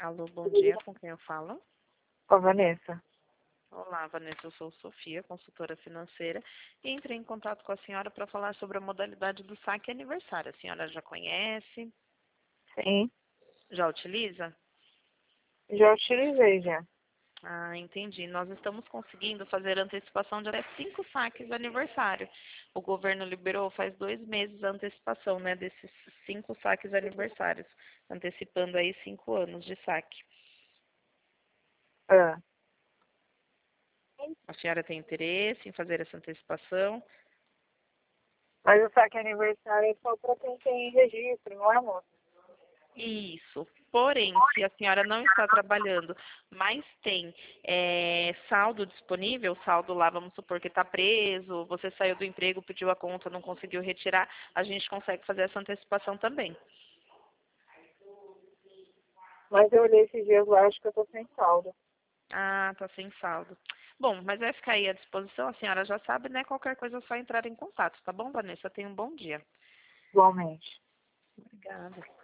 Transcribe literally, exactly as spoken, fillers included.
Alô, bom dia, com quem eu falo? Com a Vanessa. Olá, Vanessa, eu sou Sofia, consultora financeira, e entrei em contato com a senhora para falar sobre a modalidade do saque aniversário. A senhora já conhece? Sim, Já utiliza? já utilizei já. Ah, entendi. Nós estamos conseguindo fazer antecipação de até cinco saques de aniversário. O governo liberou faz dois meses a antecipação, né, desses cinco saques de aniversários, antecipando aí cinco anos de saque. Ah, A senhora tem interesse em fazer essa antecipação? mas o saque aniversário é só para quem tem registro, não é, moça? Isso. Porém, se a senhora não está trabalhando, mas tem é, saldo disponível, saldo lá, vamos supor que está preso, você saiu do emprego, pediu a conta, não conseguiu retirar, a gente consegue fazer essa antecipação também. Mas eu olhei esses dias lá, acho que eu tô sem saldo. Ah, tá sem saldo. Bom, mas vai ficar aí à disposição, a senhora já sabe, né? Qualquer coisa é só entrar em contato, tá bom, Vanessa? Tenha um bom dia. Igualmente. Obrigada.